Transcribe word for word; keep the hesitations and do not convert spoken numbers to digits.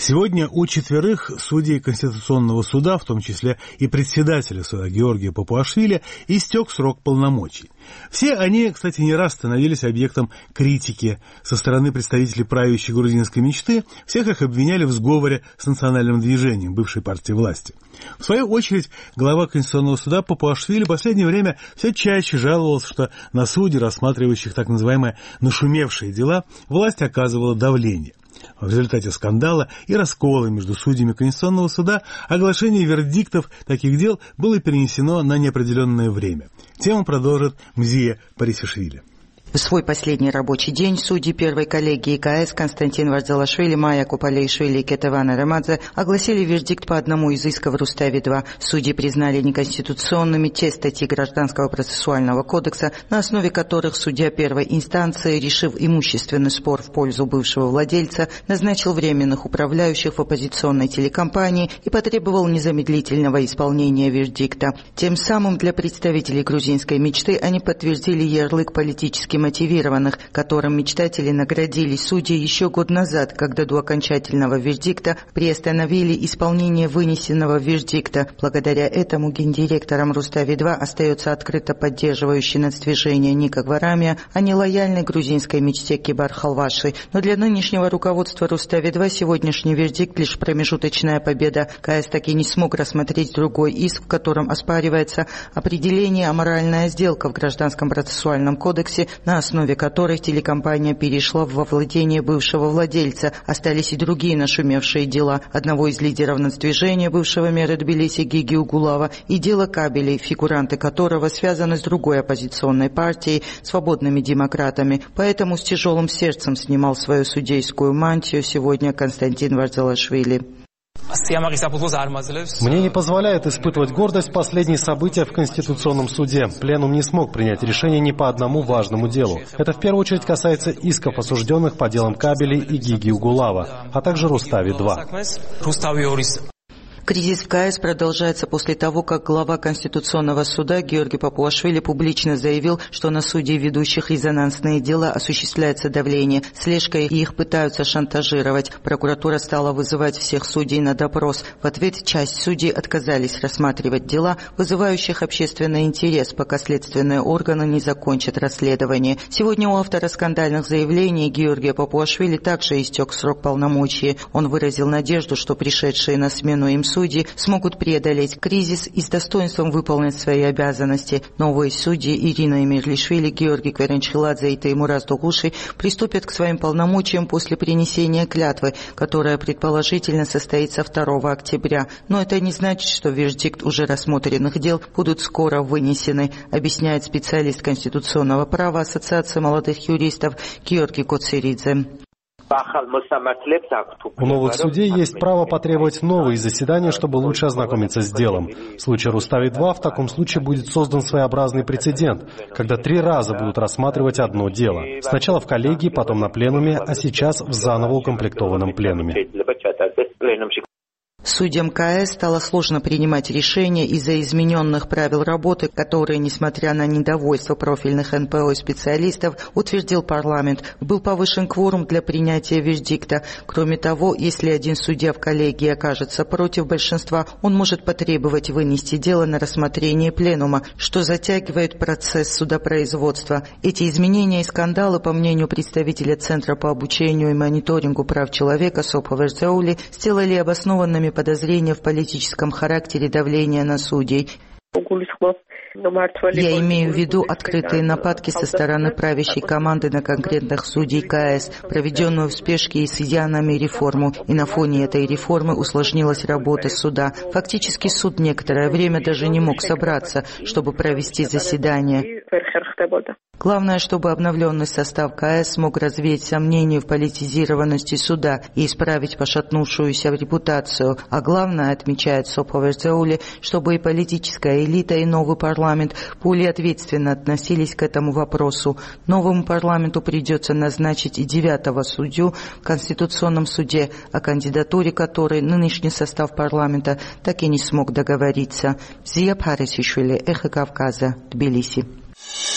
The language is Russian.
Сегодня у четверых судей Конституционного суда, в том числе и председателя суда Георгия Папуашвили, истек срок полномочий. Все они, кстати, не раз становились объектом критики со стороны представителей правящей грузинской мечты. Всех их обвиняли в сговоре с национальным движением бывшей партии власти. В свою очередь, глава Конституционного суда Папуашвили в последнее время все чаще жаловался, что на суде, рассматривающих так называемые нашумевшие дела, власть оказывала давление. В результате скандала и раскола между судьями Конституционного суда оглашение вердиктов таких дел было перенесено на неопределенное время. Тему продолжит Мзия Парисишвили. В свой последний рабочий день судьи первой коллегии КС Константин Варзалашвили, Майя Купалейшвили и Кетаван Арамадзе огласили вердикт по одному из исков Рустави-два. Судьи признали неконституционными те статьи Гражданского процессуального кодекса, на основе которых судья первой инстанции, решив имущественный спор в пользу бывшего владельца, назначил временных управляющих в оппозиционной телекомпании и потребовал незамедлительного исполнения вердикта. Тем самым для представителей грузинской мечты они подтвердили ярлык политически мотивированных, которым мечтатели наградили судьи еще год назад, когда до окончательного вердикта приостановили исполнение вынесенного вердикта. Благодаря этому гендиректором Рустави-два остается открыто поддерживающий нацдвижение Ника Гварамия, а не лояльной грузинской мечте Кибар Халваши. Но для нынешнего руководства Рустави-два сегодняшний вердикт лишь промежуточная победа. КС таки не смог рассмотреть другой иск, в котором оспаривается определение аморальная сделка в Гражданском процессуальном кодексе, на основе которой телекомпания перешла во владение бывшего владельца. Остались и другие нашумевшие дела одного из лидеров нацдвижения, бывшего мэра Тбилиси Гиги Угулава, и дело кабелей, фигуранты которого связаны с другой оппозиционной партией, свободными демократами. Поэтому с тяжелым сердцем снимал свою судейскую мантию сегодня Константин Варзалашвили. Мне не позволяет испытывать гордость последние события в Конституционном суде. Пленум не смог принять решение ни по одному важному делу. Это в первую очередь касается исков осужденных по делам Кабелей и Гиги Угулава, а также Рустави-два. Кризис в КС продолжается после того, как глава Конституционного суда Георгий Папуашвили публично заявил, что на судей, ведущих резонансные дела, осуществляется давление, слежка, и их пытаются шантажировать. Прокуратура стала вызывать всех судей на допрос. В ответ часть судей отказались рассматривать дела, вызывающих общественный интерес, пока следственные органы не закончат расследование. Сегодня у автора скандальных заявлений Георгия Папуашвили также истек срок полномочий. Он выразил надежду, что пришедшие на смену им судьи Судьи смогут преодолеть кризис и с достоинством выполнить свои обязанности. Новые судьи Ирина Эмирлишвили, Георгий Кверенчхиладзе и Теймураз Дугуши приступят к своим полномочиям после принесения клятвы, которая предположительно состоится второго октября. Но это не значит, что вердикт уже рассмотренных дел будут скоро вынесены, объясняет специалист конституционного права Ассоциации молодых юристов Георгий Коцеридзе. У новых судей есть право потребовать новые заседания, чтобы лучше ознакомиться с делом. В случае Рустави-два в таком случае будет создан своеобразный прецедент, когда три раза будут рассматривать одно дело. Сначала в коллегии, потом на пленуме, а сейчас в заново укомплектованном пленуме. Судьям КС стало сложно принимать решения из-за измененных правил работы, которые, несмотря на недовольство профильных эн пэ о и специалистов, утвердил парламент. Был повышен кворум для принятия вердикта. Кроме того, если один судья в коллегии окажется против большинства, он может потребовать вынести дело на рассмотрение пленума, что затягивает процесс судопроизводства. Эти изменения и скандалы, по мнению представителя Центра по обучению и мониторингу прав человека Сопа Верзеули, сделали обоснованными подозрения в политическом характере давления на судей. Я имею в виду открытые нападки со стороны правящей команды на конкретных судей КС, проведенную в спешке и с изъянами реформу, и на фоне этой реформы усложнилась работа суда. Фактически суд некоторое время даже не мог собраться, чтобы провести заседание. Главное, чтобы обновленный состав КС смог развеять сомнения в политизированности суда и исправить пошатнувшуюся репутацию. А главное, отмечает Сопа Верзеули, чтобы и политическая элита, и новый парламент более ответственно относились к этому вопросу. Новому парламенту придется назначить и девятого судью в Конституционном суде, о кандидатуре которой нынешний состав парламента так и не смог договориться. Мзия Парисишвили, Эхо Кавказа, Тбилиси.